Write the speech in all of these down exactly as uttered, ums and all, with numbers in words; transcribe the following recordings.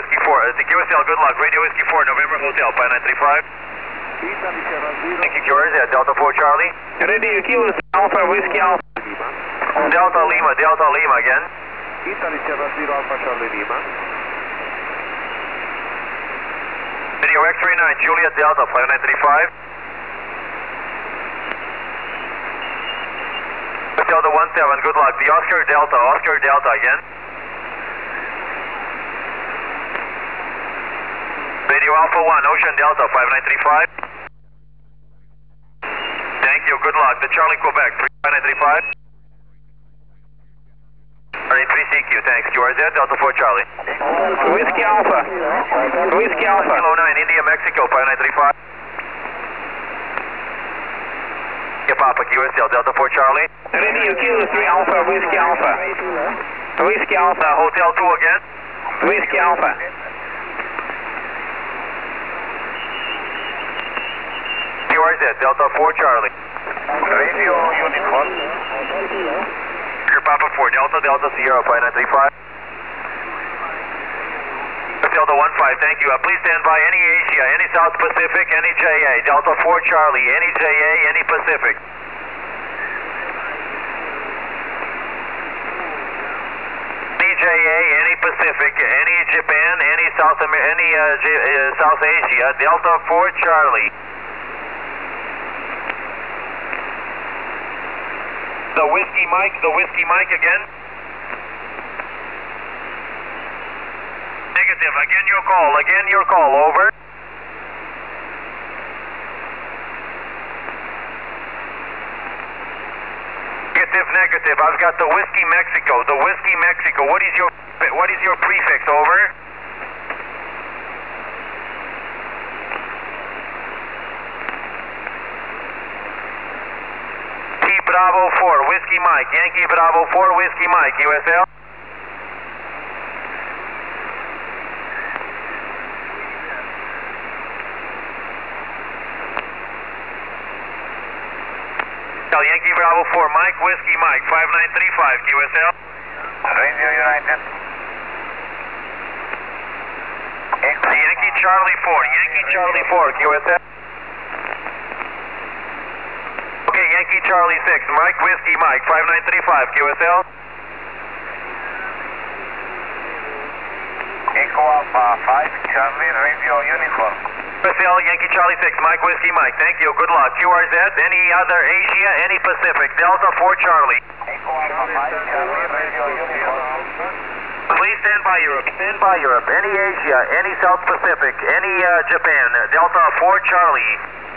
Whiskey four. Uh, Q S L, good luck. Radio Whiskey four, November Hotel, five nine three five. Thank you, Q R Z, Delta four Charlie. Radio Kilo Alpha Whiskey Alpha. Delta Lima, Delta Lima again. Italy Sierra Zero Alpha Charlie Lima. Video X-ray nine, Juliet Delta, five nine three five. Delta one seven, good luck. The Oscar Delta, Oscar Delta again. Radio Alpha one, Ocean Delta, five nine three five. Thank you, good luck. The Charlie Quebec, five nine three five. Alright, three C Q, thanks. Q R Z, Delta four Charlie. Whiskey Alpha. Whiskey Alpha. Kilo nine, India, Mexico, five nine three five. Yeah, Papa, Q S L, Delta four Charlie. Radio Kilo three Alpha Whiskey Alpha. Whiskey Alpha. Uh, Hotel two again. Whiskey Alpha. Q R Z, Delta four Charlie. Radio Uniform. Your Papa four, Delta, Delta Sierra, five nine three five. Delta one five, thank you. Uh, please stand by any Asia, any South Pacific, any J A. Delta four Charlie, any J A, any Pacific. Any J A, any Pacific, any Japan, any South Amer any uh, J uh, South Asia. Delta four Charlie. The Whiskey Mike, the Whiskey Mike again. Negative, again your call, again your call, over. Negative, negative, I've got the Whiskey Mexico, the Whiskey Mexico. What is your, what is your prefix, over? Bravo four, Whiskey Mike, Yankee Bravo four, Whiskey Mike, U S L. Yankee Bravo four, Mike, Whiskey Mike, five nine three five, Q S L. Radio United. Yankee Charlie four, Yankee Charlie four, Q S L. Okay, Yankee Charlie six, Mike, Whiskey Mike, five nine three five, Q S L. Echo Alpha five, Charlie, Radio Uniform. Q S L, Yankee Charlie six, Mike, Whiskey Mike, thank you, good luck. Q R Z, any other Asia, any Pacific, Delta four Charlie. Echo Alpha five, Charlie, Radio Uniform. Please stand by Europe, stand by Europe, any Asia, any South Pacific, any uh, Japan, Delta four Charlie.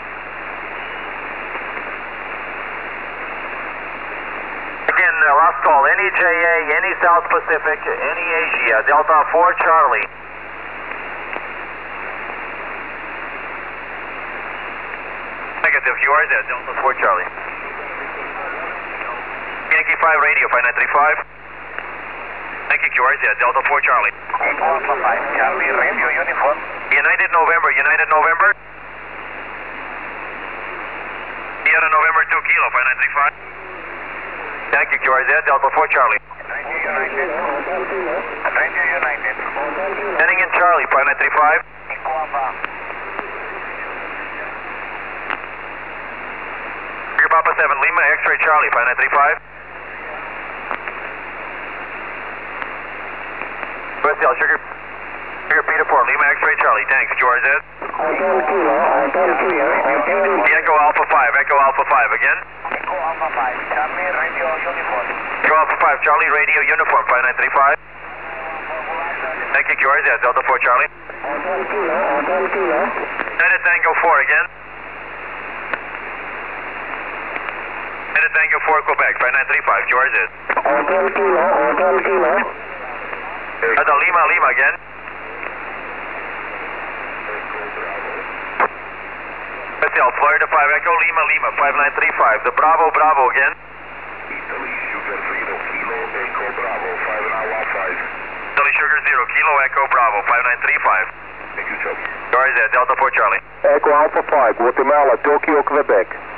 Again, uh, last call, any J A, any South Pacific, any Asia, Delta four Charlie. Negative, Q R Z, Delta four Charlie. Yankee five Radio, five nine three five. Thank you, Q R Z, Delta four Charlie. Echo Alpha five, Charlie, Radio Uniform. United November, United November. Sierra November two Kilo, five nine three five. Thank you, Q R Z, Delta four Charlie. Radio United. Radio United. Sending in Charlie, five nine three five. Echo Alpha. Your Papa seven, Lima, X-ray Charlie, five nine three five. U S L, Sugar, Sugar Peter four, Lima, X-ray Charlie, thanks, Q R Z. Echo Alpha five, Echo Alpha five again. Echo Alpha five, Charlie, Radio Uniform. Echo Alpha five, Charlie, Radio Uniform, five nine three five. Thank you, Q R Z, Delta four Charlie. United Tango four again. United Tango four Quebec, five nine three five, Q R Z. That's a Lima, Lima again. Hotel, Florida five, Echo Lima, Lima, five nine three five. The Bravo, Bravo again. Italy Sugar Zero Kilo Echo Bravo five nine one five. Italy Sugar Zero Kilo Echo Bravo five nine three five. Thank you, Charlie. Q R Z, Delta four Charlie. Echo Alpha five, Guatemala, Tokyo, Quebec.